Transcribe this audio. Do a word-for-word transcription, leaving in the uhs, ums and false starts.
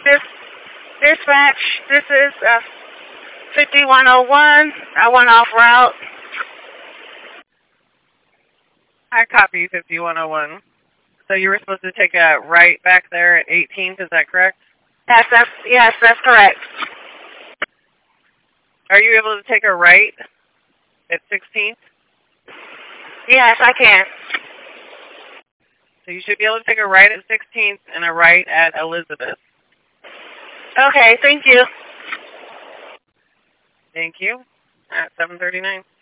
this dispatch. This is uh, fifty-one oh one. I went off route. I copy fifty-one oh one. So you were supposed to take a right back there at eighteenth, is that correct? Yes, that's, yes, that's correct. Are you able to take a right at sixteenth? Yes, I can. So you should be able to take a right at sixteenth and a right at Elizabeth. Okay, thank you. Thank you. At seven thirty-nine.